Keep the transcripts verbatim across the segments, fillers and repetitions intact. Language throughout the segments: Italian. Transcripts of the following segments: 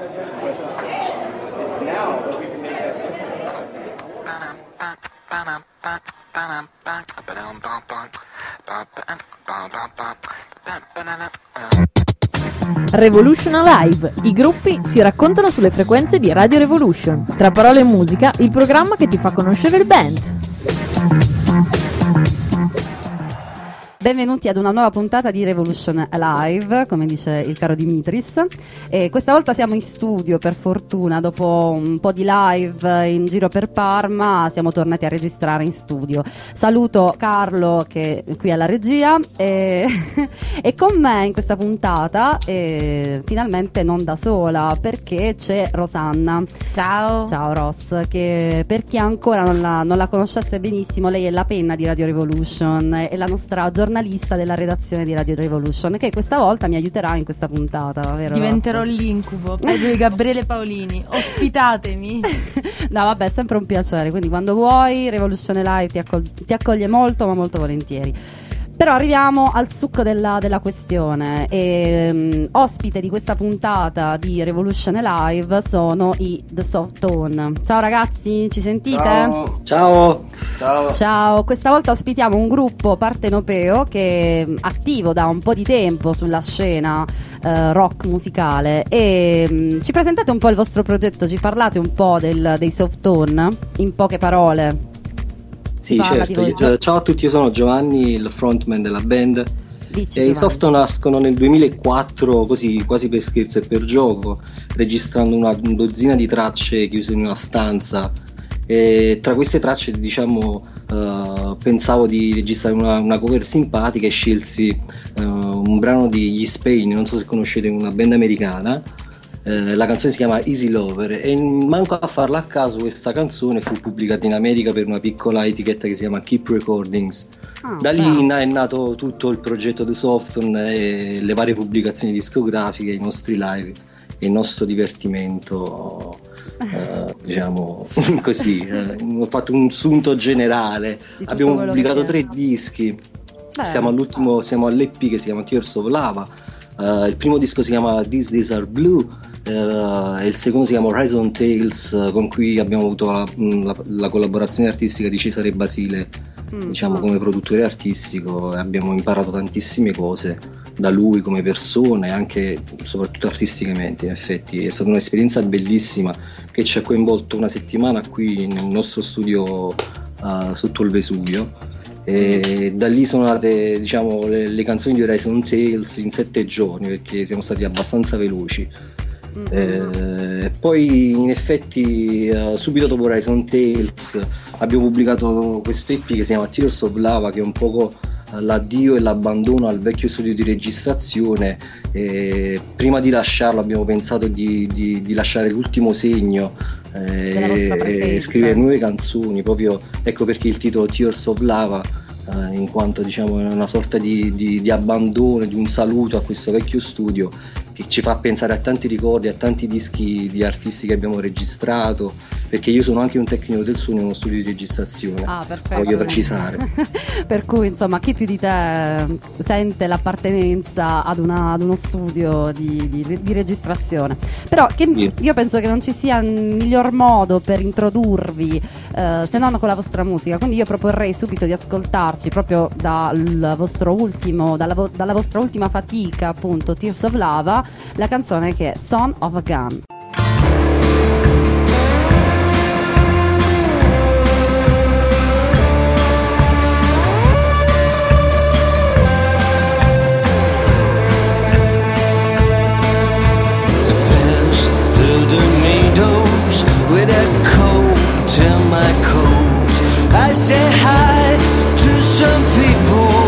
Revolution Live, i gruppi si raccontano sulle frequenze di Radio Revolution. Tra parole e musica, il programma che ti fa conoscere il band. Benvenuti ad una nuova puntata di Revolution Live, come dice il caro Dimitris. E questa volta siamo in studio, per fortuna, dopo un po' di live in giro per Parma, siamo tornati a registrare in studio. Saluto Carlo che è qui alla regia e, e con me in questa puntata, e finalmente non da sola, perché c'è Rosanna. Ciao. Ciao Ros, che per chi ancora non la, non la conoscesse benissimo, lei è la penna di Radio Revolution, è la nostra giornalista della redazione di Radio Revolution, che questa volta mi aiuterà in questa puntata, vero? Diventerò Ross? L'incubo, peggio di Gabriele Paolini. Ospitatemi. No, vabbè, è sempre un piacere, quindi quando vuoi Revolution Live ti, accog- ti accoglie molto, ma molto volentieri. Però arriviamo al succo della, della questione. E, um, ospite di questa puntata di Revolution Live sono i The Soft Tone. Ciao ragazzi, ci sentite? Ciao. Ciao. Ciao. Ciao. Questa volta ospitiamo un gruppo partenopeo che è attivo da un po' di tempo sulla scena uh, rock musicale. E um, ci presentate un po' il vostro progetto, ci parlate un po' del, dei Soft Tone, in poche parole. Sì, certo. Io, ciao a tutti, io sono Giovanni, il frontman della band. Dici, e i Soft Tone nascono nel duemilaquattro, così quasi per scherzo e per gioco, registrando una dozzina di tracce chiuse in una stanza. E tra queste tracce, diciamo, uh, pensavo di registrare una, una cover simpatica e scelsi uh, un brano di Gli Spain, non so se conoscete, una band americana. Eh, la canzone si chiama Easy Lover e manco a farla a caso questa canzone fu pubblicata in America per una piccola etichetta che si chiama Keep Recordings. Oh, da lì wow. è nato tutto il progetto The Softone e le varie pubblicazioni discografiche, i nostri live e il nostro divertimento, eh, diciamo così. Eh, ho fatto un sunto generale, abbiamo pubblicato tre dischi. Beh, siamo all'ultimo, siamo all'E P che si chiama Tears of Lava. Uh, il primo disco si chiama These Days Are Blue uh, e il secondo si chiama Horizon Tales, uh, con cui abbiamo avuto la, la, la collaborazione artistica di Cesare Basile, mm, diciamo, come produttore artistico, e abbiamo imparato tantissime cose da lui come persona e anche soprattutto artisticamente. In effetti è stata un'esperienza bellissima che ci ha coinvolto una settimana qui nel nostro studio uh, sotto il Vesuvio. E da lì sono nate, diciamo, le, le canzoni di Horizon Tales in sette giorni, perché siamo stati abbastanza veloci. Mm-hmm. E poi in effetti uh, subito dopo Horizon Tales abbiamo pubblicato questo E P che si chiama Tears of Lava, che è un poco uh, l'addio e l'abbandono al vecchio studio di registrazione. E prima di lasciarlo abbiamo pensato di, di, di lasciare l'ultimo segno eh, e scrivere nuove canzoni, proprio, ecco perché il titolo Tears of Lava, eh, in quanto, diciamo, è una sorta di, di, di abbandono, di un saluto a questo vecchio studio che ci fa pensare a tanti ricordi, a tanti dischi di artisti che abbiamo registrato, perché io sono anche un tecnico del suono in uno studio di registrazione. Ah, perfetto. Voglio precisare. Per cui, insomma, chi più di te sente l'appartenenza ad, una, ad uno studio di, di, di registrazione? Però che sì. Io penso che non ci sia un miglior modo per introdurvi eh, se non con la vostra musica, quindi io proporrei subito di ascoltarci proprio dal vostro ultimo, dalla, vo- dalla vostra ultima fatica, appunto, Tears of Lava, la canzone che è Son of a Gun. I say hi to some people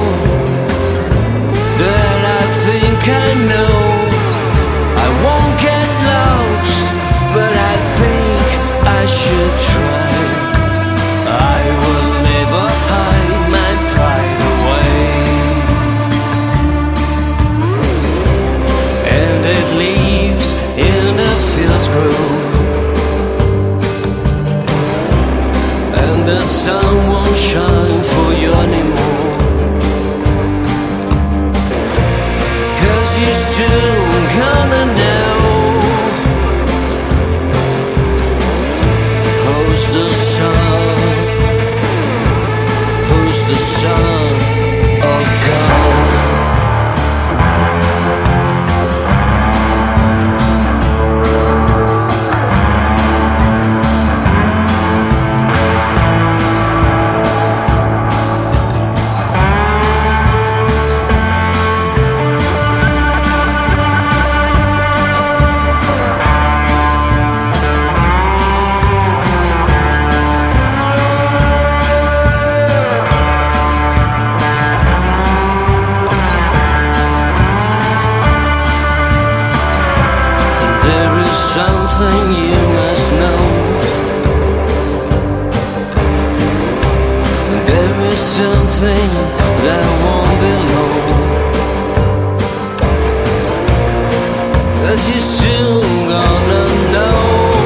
that I think I know. I won't get lost, but I think I should try. I will never hide my pride away, and it leaves in a fields grove. The sun won't shine for you anymore, 'cause you soon gonna know There is something you must know. There is something that won't be long. 'Cause you're soon gonna know.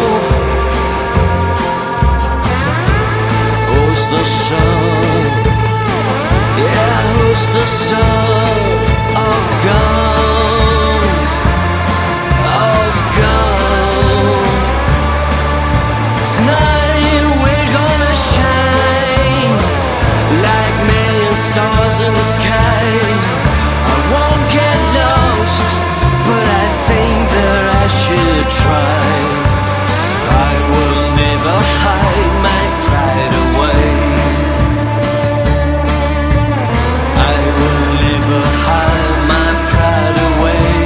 Who's the son? Yeah, who's the son of God? Of God. Tonight we're gonna shine like million stars in the sky. I won't get lost, but I think that I should try. I will never hide my pride away. I will never hide my pride away.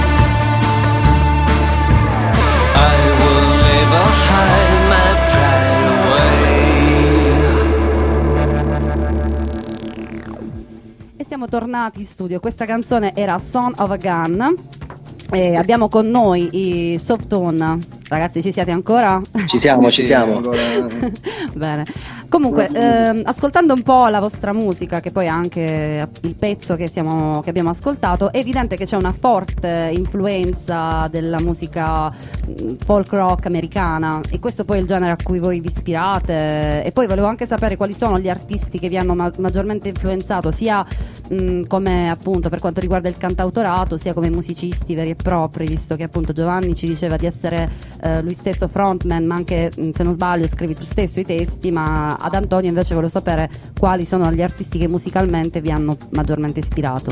I will never hide my pride away. E siamo tornati in studio. Questa canzone era Son of a Gun. E abbiamo con noi i Softone. Ragazzi, ci siete ancora? Ci siamo, ci siamo. Bene. Comunque, ehm, ascoltando un po' la vostra musica, che poi è anche il pezzo che, stiamo, che abbiamo ascoltato, è evidente che c'è una forte influenza della musica folk rock americana, e questo poi è il genere a cui voi vi ispirate. E poi volevo anche sapere quali sono gli artisti che vi hanno ma- maggiormente influenzato, sia mh, come appunto per quanto riguarda il cantautorato, sia come musicisti veri e propri, visto che appunto Giovanni ci diceva di essere eh, lui stesso frontman, ma anche, mh, se non sbaglio, scrivi tu stesso i testi. Ma ad Antonio invece volevo sapere quali sono gli artisti che musicalmente vi hanno maggiormente ispirato.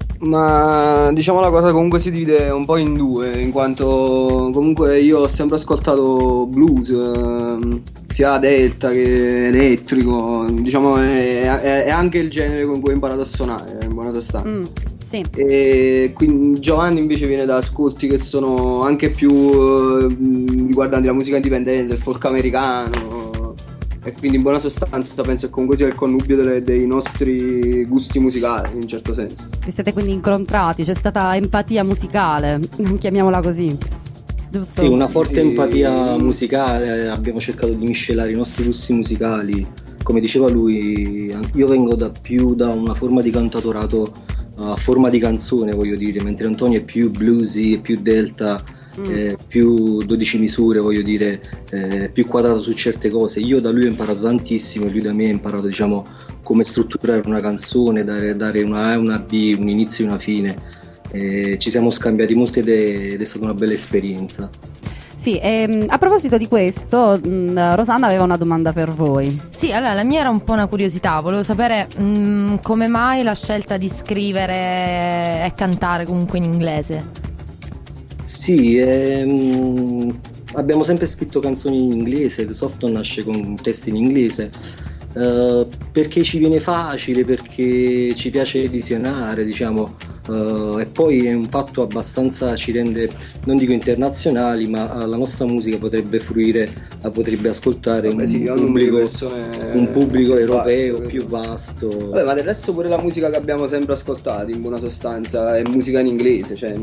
Ma diciamo la cosa comunque si divide un po' in due, in quanto comunque io ho sempre ascoltato blues, ehm, sia delta che elettrico, diciamo è, è, è anche il genere con cui ho imparato a suonare, in buona sostanza. Mm, sì. E quindi Giovanni invece viene da ascolti che sono anche più eh, riguardanti la musica indipendente, il folk americano. E quindi in buona sostanza penso che comunque sia il connubio delle, dei nostri gusti musicali, in un certo senso. Vi siete quindi incontrati, c'è stata empatia musicale, chiamiamola così, giusto? Sì, una forte Sì. empatia musicale. Abbiamo cercato di miscelare i nostri gusti musicali. Come diceva lui, io vengo da più da una forma di cantautorato a forma di canzone, voglio dire, mentre Antonio è più bluesy, più delta, Mm. Eh, più dodici misure, voglio dire, eh, più quadrato su certe cose. Io da lui ho imparato tantissimo, e lui da me ha imparato, diciamo, come strutturare una canzone, dare, dare una A e una B, un inizio e una fine. Eh, ci siamo scambiati molte idee ed è stata una bella esperienza. Sì, ehm, a proposito di questo, mh, Rosanna aveva una domanda per voi. Sì, allora la mia era un po' una curiosità, volevo sapere mh, come mai la scelta di scrivere e cantare comunque in inglese. Sì, ehm, abbiamo sempre scritto canzoni in inglese, The Softone nasce con testi in inglese, eh, perché ci viene facile, perché ci piace visionare, diciamo, eh, e poi è un fatto abbastanza, ci rende, non dico internazionali, ma la nostra musica potrebbe fruire, la potrebbe ascoltare Vabbè, un, sì, un pubblico, persone un pubblico più europeo vasto, più vasto. Vabbè, ma del resto pure la musica che abbiamo sempre ascoltato, in buona sostanza, è musica in inglese, cioè...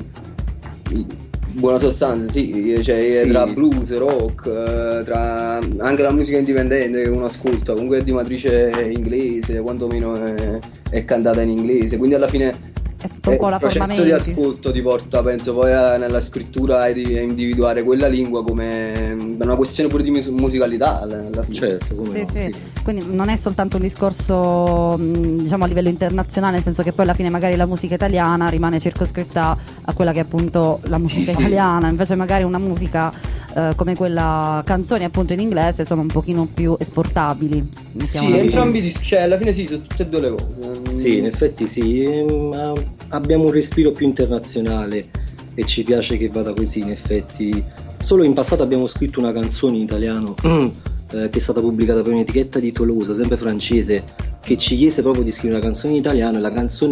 in buona sostanza sì, cioè Sì. tra blues, rock, tra anche la musica indipendente che uno ascolta comunque è di matrice inglese, quantomeno è, è cantata in inglese, quindi alla fine È stato un po' il la forma processo di mentis. ascolto ti porta, penso, poi a, nella scrittura a, a individuare quella lingua come una questione pure di mus- musicalità alla fine. Certo, come Sì, no, sì. sì. Quindi non è soltanto un discorso mh, diciamo a livello internazionale, nel senso che poi alla fine magari la musica italiana rimane circoscritta a quella che è appunto la musica sì. italiana, invece magari una musica eh, come quella, canzoni appunto in inglese, sono un pochino più esportabili. Sì, mettiamola così. entrambi, dis- cioè alla fine sì, sono tutte e due le cose. Sì, in effetti sì, ehm, abbiamo un respiro più internazionale e ci piace che vada così, in effetti. Solo in passato abbiamo scritto una canzone in italiano eh, che è stata pubblicata per un'etichetta di Tolosa, sempre francese, che ci chiese proprio di scrivere una canzone in italiano, e la canzone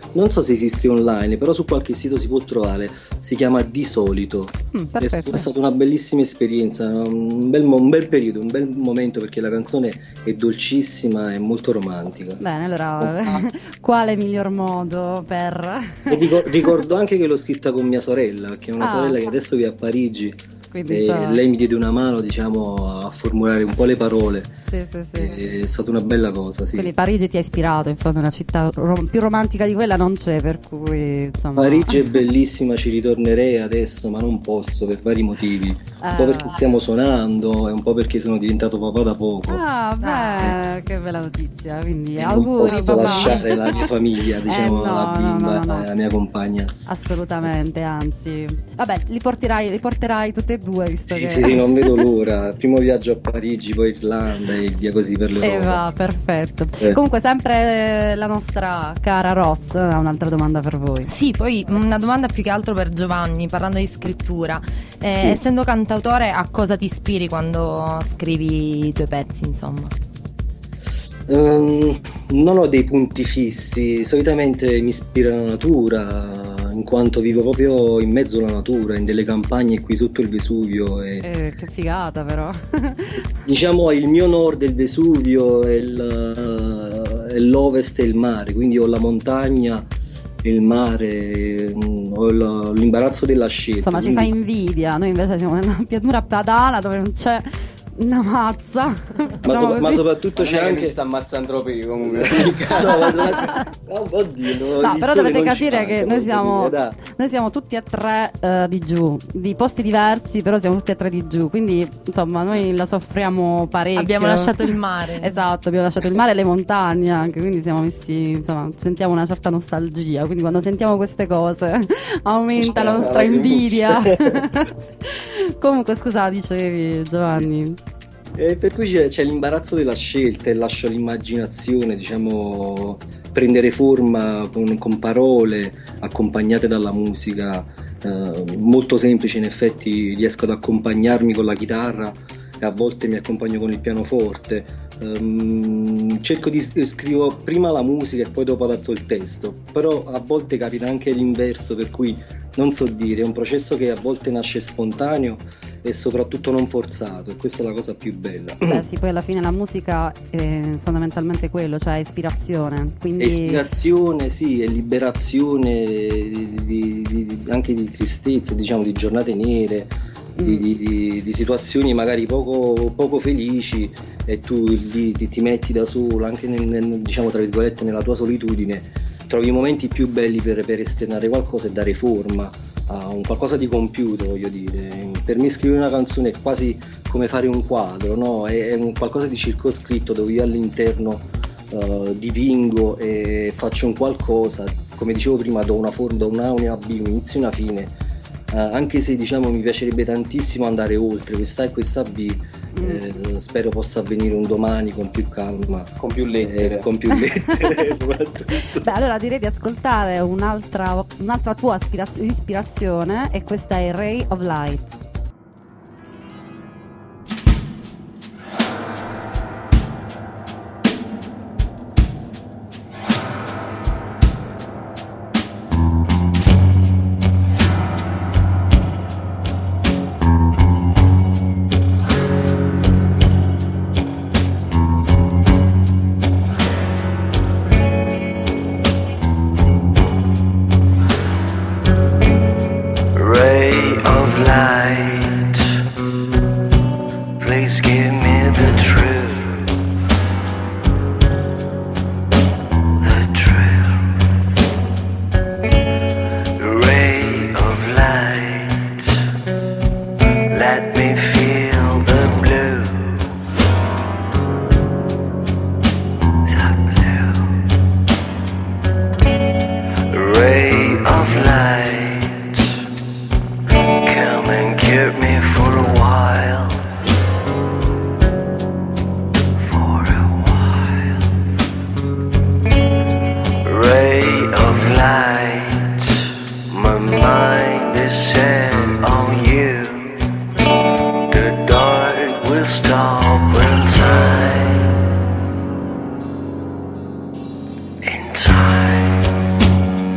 non so se esiste online, però su qualche sito si può trovare, si chiama Di Solito. Mm, è, è stata una bellissima esperienza, un bel, un bel periodo, un bel momento, perché la canzone è dolcissima e molto romantica. Bene, allora quale miglior modo per... E ricordo, ricordo anche che l'ho scritta con mia sorella, perché è una ah. sorella che adesso vive a Parigi. Quindi, e so... lei mi diede una mano, diciamo, a formulare un po' le parole. Sì, sì, sì. È stata una bella cosa, sì. Quindi Parigi ti ha ispirato, in fondo una città rom- più romantica di quella non c'è, per cui insomma... Parigi è bellissima, ci ritornerei adesso, ma non posso per vari motivi. Un eh... po' perché stiamo suonando e un po' perché sono diventato papà da poco. Ah, beh, eh. che bella notizia. Quindi e auguri, non posso papà. lasciare la mia famiglia, diciamo, eh, no, la bimba, no, no, no, no. la mia compagna. Assolutamente, anzi. Vabbè, li porterai, li porterai tutte e due, visto sì, che... Sì, sì, non vedo l'ora. Primo viaggio a Parigi, poi Irlanda e via così per l'Europa. E va, perfetto. Eh. Comunque, sempre la nostra cara Ross ha un'altra domanda per voi. Sì, poi una domanda più che altro per Giovanni, parlando di scrittura. Eh, sì. Essendo cantautore, a cosa ti ispiri quando scrivi i tuoi pezzi, insomma? Um, non ho dei punti fissi, solitamente mi ispira la natura, in quanto vivo proprio in mezzo alla natura, in delle campagne qui sotto il Vesuvio. E... Eh, che figata però. Diciamo il mio nord è il Vesuvio, è, il, è l'ovest e il mare, quindi ho la montagna e il mare, ho l'imbarazzo della scelta. Insomma quindi... ci fa invidia, noi invece siamo nella pianura padana dove non c'è una mazza. Ma, so, ma soprattutto c'è anche... mi sta Massantropi comunque. no, no, oddio, no, però dovete capire che noi siamo, dire, noi siamo tutti e tre uh, di giù, di posti diversi, però siamo tutti e tre di giù, quindi insomma noi la soffriamo parecchio. Abbiamo lasciato il mare. Esatto, abbiamo lasciato il mare e le montagne anche, quindi siamo messi, insomma, sentiamo una certa nostalgia, quindi quando sentiamo queste cose aumenta la nostra invidia. Comunque scusa, dicevi Giovanni. E per cui c'è, c'è l'imbarazzo della scelta e lascio l'immaginazione, diciamo, prendere forma con, con parole accompagnate dalla musica, eh, molto semplice. In effetti riesco ad accompagnarmi con la chitarra e a volte mi accompagno con il pianoforte. Um, cerco di scrivo prima la musica e poi dopo adatto il testo, però a volte capita anche l'inverso, per cui non so dire, è un processo che a volte nasce spontaneo e soprattutto non forzato, e questa è la cosa più bella. Beh sì, poi alla fine la musica è fondamentalmente quello, cioè ispirazione, quindi... È ispirazione, sì, è liberazione di, di, di, anche di tristezza, diciamo, di giornate nere, mm. di, di, di situazioni magari poco, poco felici, e tu lì ti, ti metti da solo, anche nel, nel, diciamo tra virgolette nella tua solitudine, trovi i momenti più belli per, per esternare qualcosa e dare forma a un qualcosa di compiuto, voglio dire. Per me scrivere una canzone è quasi come fare un quadro, no? È, è un qualcosa di circoscritto dove io all'interno uh, dipingo e faccio un qualcosa, come dicevo prima, do una forma, do una A, una B, un inizio e una fine, uh, anche se diciamo mi piacerebbe tantissimo andare oltre questa A e questa B. Eh, spero possa avvenire un domani con più calma, con più lettere, eh, con più lettere soprattutto. Beh, allora direi di ascoltare un'altra, un'altra tua ispiraz- ispirazione, e questa è Ray of Light. In time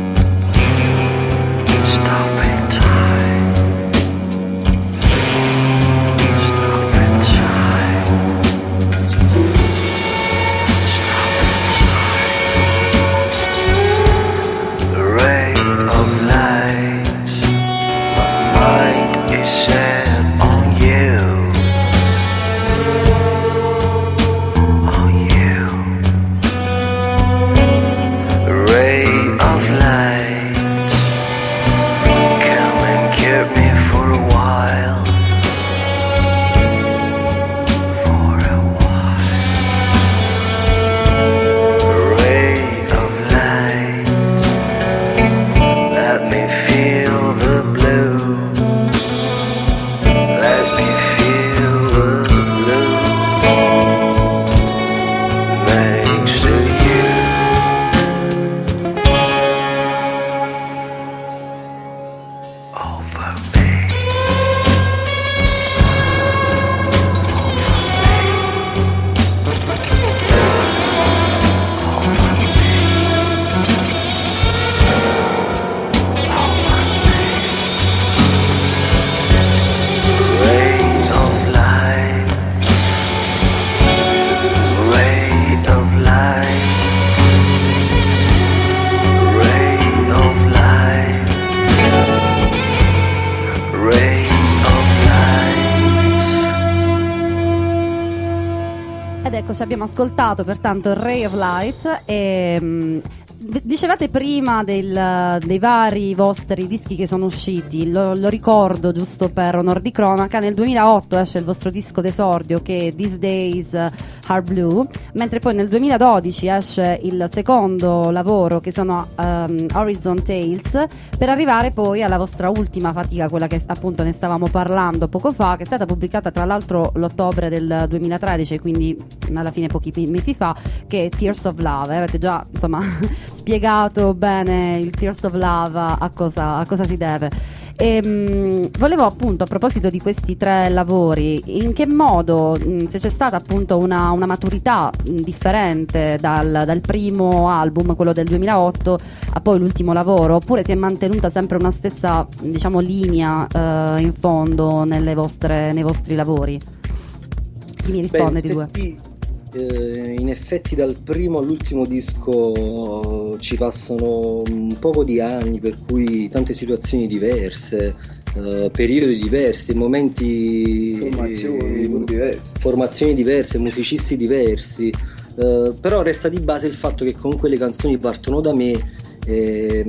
Ecco, ci abbiamo ascoltato pertanto Ray of Light e mh, dicevate prima del, dei vari vostri dischi che sono usciti, lo, lo ricordo giusto per onor di cronaca, nel duemilaotto esce il vostro disco d'esordio che è These Days Are Blue, mentre poi nel duemiladodici esce il secondo lavoro che sono um, Horizon Tales, per arrivare poi alla vostra ultima fatica, quella che appunto ne stavamo parlando poco fa, che è stata pubblicata tra l'altro l'ottobre del duemilatredici, quindi alla fine pochi mesi fa, che è Tears of Love. Avete già insomma spiegato bene il Tears of Love a cosa, a cosa si deve. E, mh, volevo appunto, a proposito di questi tre lavori, in che modo, mh, se c'è stata appunto una, una maturità mh, differente dal, dal primo album, quello del duemilaotto, a poi l'ultimo lavoro, oppure si è mantenuta sempre una stessa, diciamo, linea eh, in fondo nelle vostre, nei vostri lavori? Chi mi risponde di due? Eh, in effetti dal primo all'ultimo disco ci passano un poco di anni, per cui tante situazioni diverse, eh, periodi diversi, momenti, formazioni eh, diverse, formazioni diverse, musicisti diversi, eh, però resta di base il fatto che comunque le canzoni partono da me, eh,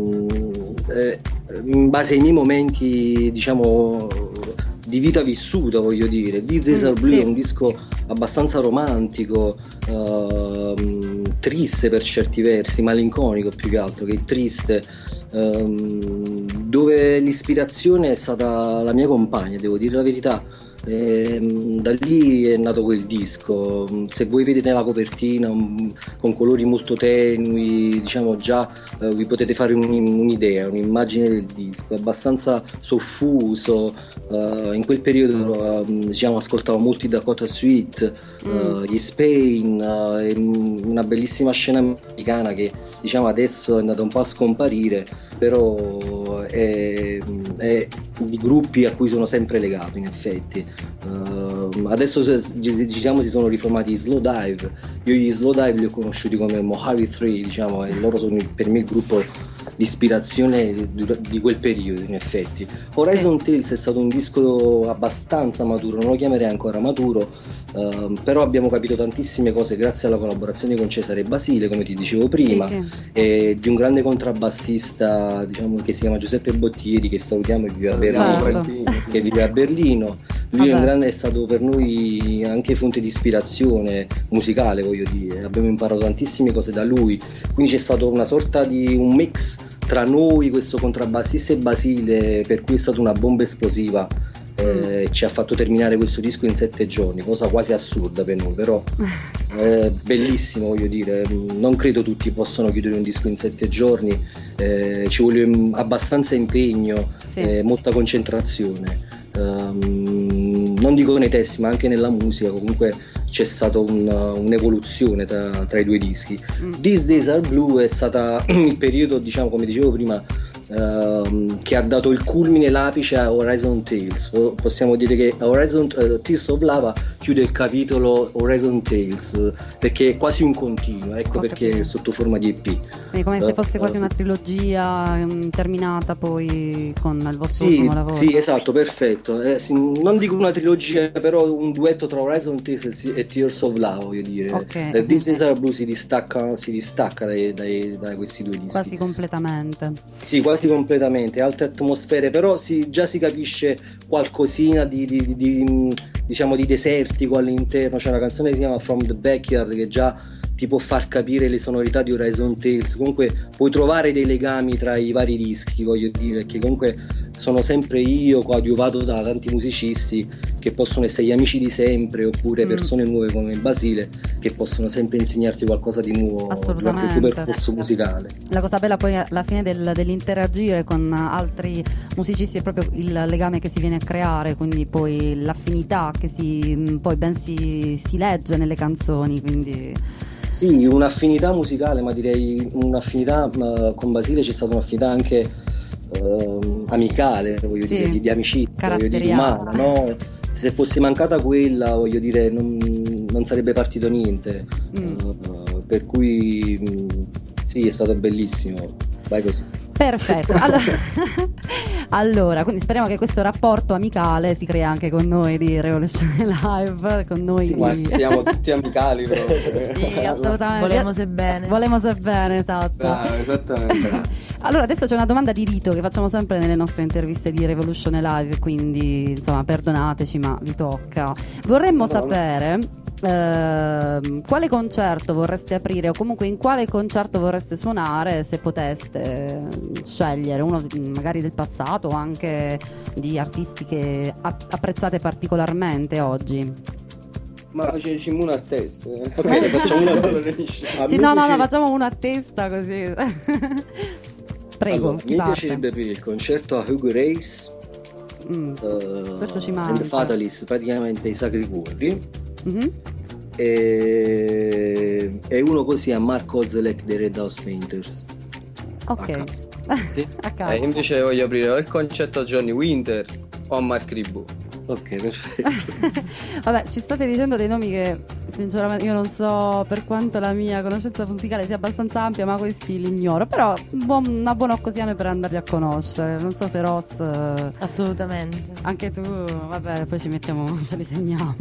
eh, in base ai miei momenti, diciamo, di vita vissuta, voglio dire. These Days Are Blue, sì, è un disco abbastanza romantico, uh, triste per certi versi, malinconico più che altro che il triste, um, dove l'ispirazione è stata la mia compagna, devo dire la verità. E, da lì è nato quel disco. Se voi vedete la copertina um, con colori molto tenui, diciamo già uh, vi potete fare un, un'idea, un'immagine del disco. È abbastanza soffuso. Uh, in quel periodo uh, diciamo ascoltavo molti Dakota Sweet, uh, gli Spain, uh, una bellissima scena americana che diciamo adesso è andata un po' a scomparire, però è, è di gruppi a cui sono sempre legato in effetti. Uh, adesso diciamo si sono riformati i Slowdive. Io gli Slowdive li ho conosciuti come Mojave tre, diciamo, e loro sono per me il gruppo di ispirazione di, di quel periodo in effetti. Horizon Tales è stato un disco abbastanza maturo, non lo chiamerei ancora maturo, uh, però abbiamo capito tantissime cose grazie alla collaborazione con Cesare Basile, come ti dicevo prima, sì, sì. E di un grande contrabbassista, diciamo, che si chiama Giuseppe Bottieri, che salutiamo, che vive a Berlino, che vive a Berlino. Lui è, un grande, è stato per noi anche fonte di ispirazione musicale, voglio dire, abbiamo imparato tantissime cose da lui, quindi c'è stato una sorta di un mix tra noi, questo contrabbassista e Basile, per cui è stata una bomba esplosiva. Eh, ci ha fatto terminare questo disco in sette giorni, cosa quasi assurda per noi, però eh, bellissimo, voglio dire. Non credo tutti possano chiudere un disco in sette giorni, eh, ci vuole abbastanza impegno, sì. eh, molta concentrazione, um, non dico nei testi ma anche nella musica. Comunque c'è stata un, un'evoluzione tra, tra i due dischi. mm. These Days Are Blue è stata il periodo, diciamo, come dicevo prima, Uh, che ha dato il culmine, l'apice a Horizon Tales. Possiamo dire che Horizon uh, Tears of Lava chiude il capitolo Horizon Tales, uh, perché è quasi un continuo, ecco, perché è sotto forma di E P. Quindi come se fosse uh, quasi una trilogia um, terminata poi con il vostro sì, ultimo lavoro. Sì, esatto, perfetto. Eh, sì, non dico una trilogia, però un duetto tra Horizon Tales e Tears of Lava, voglio dire. Okay, uh, This Is Our Blue si distacca, si distacca dai, dai, da questi due dischi. Quasi completamente. Sì, quasi completamente, altre atmosfere, però si, già si capisce qualcosina di, di, di, di diciamo di desertico all'interno. C'è una canzone che si chiama From the Backyard che già ti può far capire le sonorità di Horizon Tales, comunque puoi trovare dei legami tra i vari dischi, voglio dire, che comunque sono sempre io coadiuvato da tanti musicisti che possono essere gli amici di sempre oppure Mm. persone nuove come Basile che possono sempre insegnarti qualcosa di nuovo durante il Assolutamente. tuo percorso musicale. La cosa bella poi alla fine del- dell'interagire con altri musicisti è proprio il legame che si viene a creare, quindi poi l'affinità che si poi ben si, si legge nelle canzoni, quindi Sì, un'affinità musicale, ma direi un'affinità, ma con Basile c'è stata un'affinità anche ehm, amicale, voglio Sì, dire, di, di amicizia, voglio dire, caratteriale. umana, no? Se fosse mancata quella, voglio dire, non, non sarebbe partito niente. Mm. Eh, per cui mh, sì, è stato bellissimo. Vai così. perfetto. Allora, allora, quindi speriamo che questo rapporto amicale si crea anche con noi di Revolution Live, con noi Sì, di... Ma siamo tutti amicali proprio. Sì, assolutamente. Volemo se bene. Volemo se bene, esatto. Ah, esattamente. Allora, adesso c'è una domanda di rito che facciamo sempre nelle nostre interviste di Revolution Live, quindi insomma perdonateci ma vi tocca. Vorremmo No, no. sapere ehm, quale concerto vorreste aprire o comunque in quale concerto vorreste suonare se poteste eh, scegliere uno di- magari del passato o anche di artisti che app- apprezzate particolarmente oggi. Ma c'è Cimuna a testa. eh. Ok, ne facciamo una Non cosa. riesci. A Sì, me no, no, no, piace- facciamo una a testa così. Prego, Allora, chi mi parte? piacerebbe aprire il concerto a Hugo Race, Mm, eh, Questo ci and manca. the Fatalist, praticamente i Sacri Cuori. mhm. e, e uno così a Mark Ozelek dei Red House Painters. Ok. A caso. Sì? A caso. Eh, invece voglio aprire o il concerto a Johnny Winter o a Mark Ribot. Ok, perfetto. Vabbè, ci state dicendo dei nomi che sinceramente io non so per quanto la mia conoscenza musicale sia abbastanza ampia, ma questi li ignoro. Però buon- una buona occasione per andarli a conoscere. Non so se Ross, eh, Assolutamente. anche tu, vabbè, poi ci mettiamo, ce li segniamo.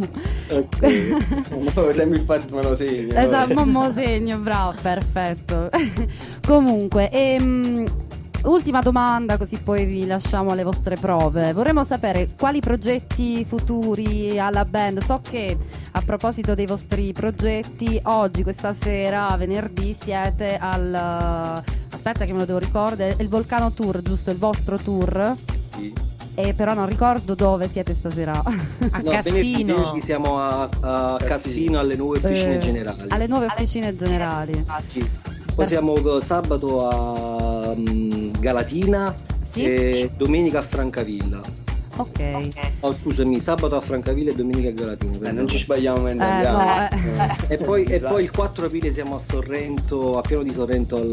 Ok. No, sempre infatti me lo segno. Esatto, mamma segno, bravo, perfetto. Comunque, ehm, ultima domanda, così poi vi lasciamo alle vostre prove. Vorremmo sapere quali progetti futuri alla band. So che a proposito dei vostri progetti, oggi, questa sera, venerdì, siete al... Aspetta che me lo devo ricordare, il Volcano Tour, giusto? Il vostro tour? Sì. E però non ricordo dove siete stasera. A No, venerdì, Cassino. venerdì siamo a, a Cassino alle nuove officine Eh, generali. Alle nuove officine generali. Sì. Poi siamo eh, sabato a mm, Galatina Sì? e domenica a Francavilla. Ok. Oh, scusami, sabato a Francavilla e domenica a Galatina. Eh, perdono. non ci sbagliamo mentre Eh, andiamo. no, eh. E poi, e Esatto. poi il quattro aprile siamo a Sorrento, a Piano di Sorrento al,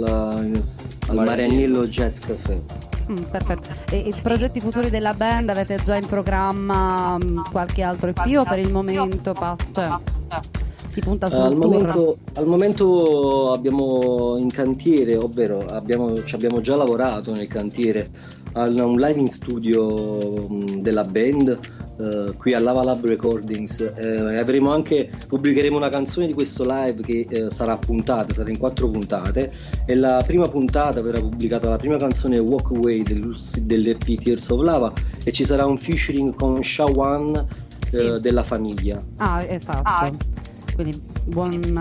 al Mare Marianiello Jazz Café. Mm, perfetto. E i progetti futuri della band avete già in programma mm, qualche altro E P o per il momento pa- cioè, si punta sul al, tour? momento, al momento abbiamo in cantiere, ovvero abbiamo, ci abbiamo già lavorato nel cantiere a un live in studio mh, della band eh, qui a Lava Lab Recordings. Eh, avremo anche, pubblicheremo una canzone di questo live che eh, sarà puntata, sarà in quattro puntate, e la prima puntata verrà pubblicata la prima canzone Walk Away dell'E P Tears of Lava, e ci sarà un featuring con Shawan eh, Sì. della famiglia. Ah, esatto. Quindi buon uh,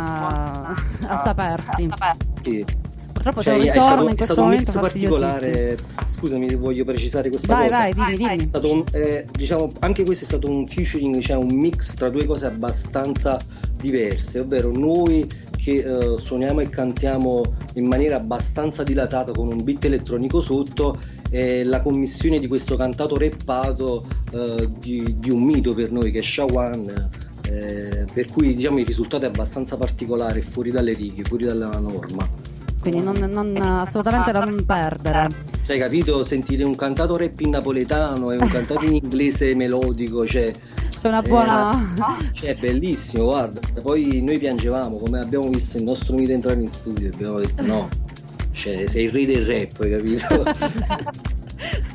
a sapersi. Sì. Purtroppo Cioè, c'è un è ritorno stato, in è questo stato un momento mix fastidiosissimo. particolare. Scusami, voglio precisare questa Vai, cosa. vai, dimmi, dimmi. È stato un, eh, diciamo, anche questo è stato un featuring, cioè un mix tra due cose abbastanza diverse, ovvero noi che eh, suoniamo e cantiamo in maniera abbastanza dilatata con un beat elettronico sotto, e la commissione di questo cantato rappato eh, di, di un mito per noi che è Shawan, eh, per cui diciamo il risultato è abbastanza particolare, fuori dalle righe, fuori dalla norma. Quindi non, non- assolutamente da non perdere. Cioè, capito? Sentire un cantato rap in napoletano e un cantato in inglese melodico, cioè, C'è una eh, buona... cioè è bellissimo, guarda. Poi noi piangevamo come abbiamo visto il nostro mito entrare in studio, abbiamo detto no, cioè sei il re del rap, capito?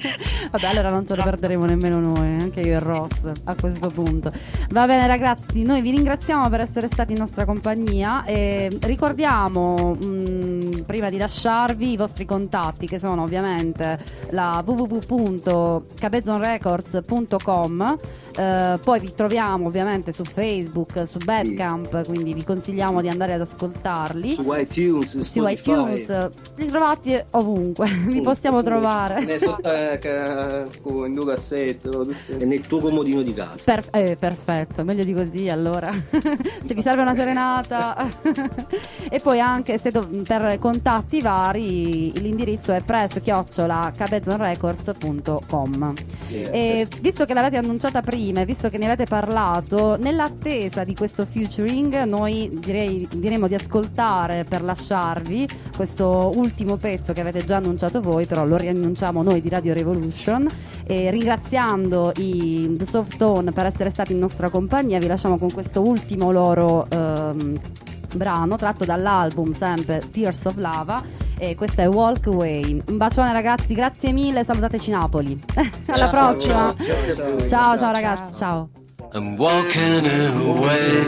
Vabbè, allora non ce lo perderemo nemmeno noi, anche io e Ross a questo punto. Va bene ragazzi, noi vi ringraziamo per essere stati in nostra compagnia e ricordiamo mh, prima di lasciarvi i vostri contatti, che sono ovviamente la w w w punto cabezon records punto com. Uh, poi vi troviamo ovviamente su Facebook, su Bandcamp, quindi vi consigliamo di andare ad ascoltarli su iTunes, su su iTunes, li trovate ovunque, vi possiamo trovare ne sotto in due cassette e nel tuo comodino di casa. per, eh, perfetto, meglio di così allora. Se vi serve una serenata. E poi anche se do, per contatti vari l'indirizzo è press chiocciola cabezon records punto com. Yeah. E visto che l'avete annunciata prima e visto che ne avete parlato, nell'attesa di questo featuring noi direi, diremo di ascoltare per lasciarvi questo ultimo pezzo che avete già annunciato voi, però lo riannunciamo noi di Radio Revolution, e ringraziando i The Soft Tone per essere stati in nostra compagnia vi lasciamo con questo ultimo loro ehm, brano tratto dall'album sempre Tears of Lava, e questa è Walk Away. Un bacione ragazzi, grazie mille, salutateci Napoli. Alla Ciao, prossima. ciao, ciao, ciao. Ciao ciao ragazzi, ciao. I'm walking away.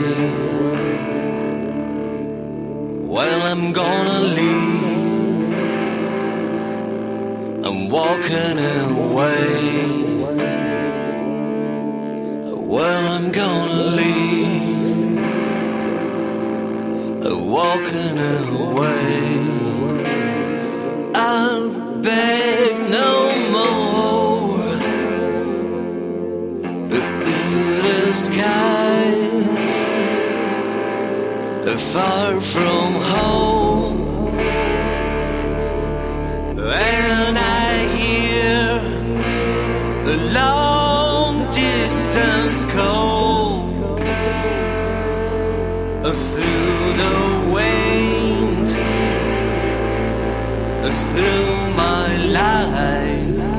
Well, I'm gonna leave. I'm walking away. Well, I'm gonna leave. I'm walking away. I'll beg no more. Through the sky, far from home, and I hear a long distance call through the wind, through my life.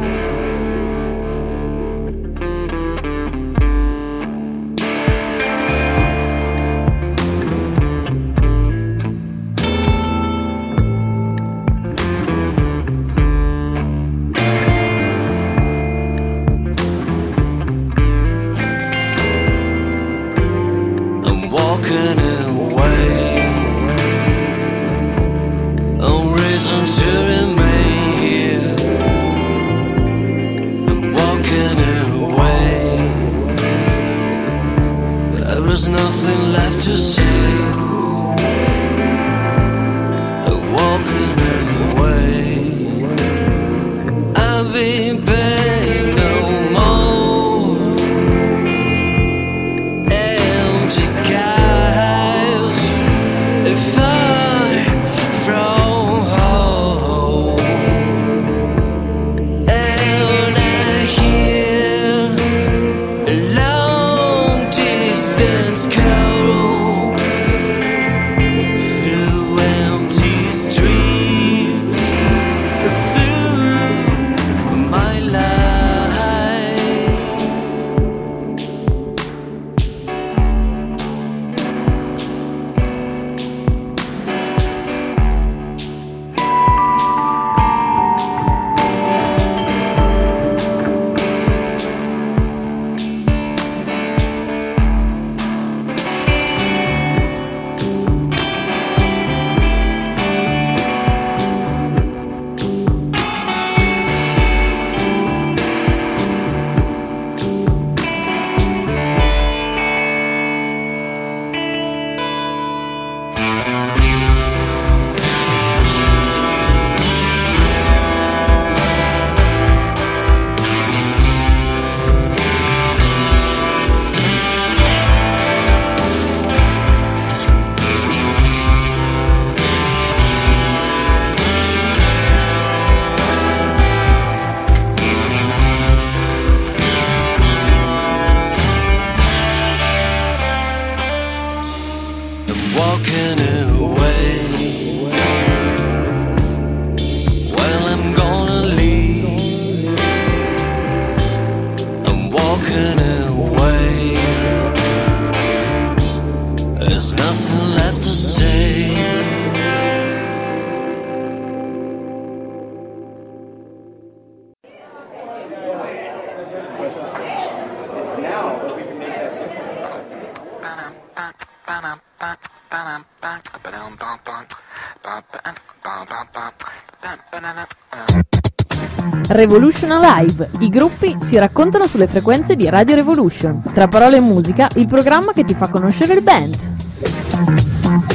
Walking away, no reason to remain here. I'm walking away, there is nothing left to say. I'm walking away, I'll be back no more. Empty sky. Revolution Alive, i gruppi si raccontano sulle frequenze di Radio Revolution. Tra parole e musica, il programma che ti fa conoscere il band.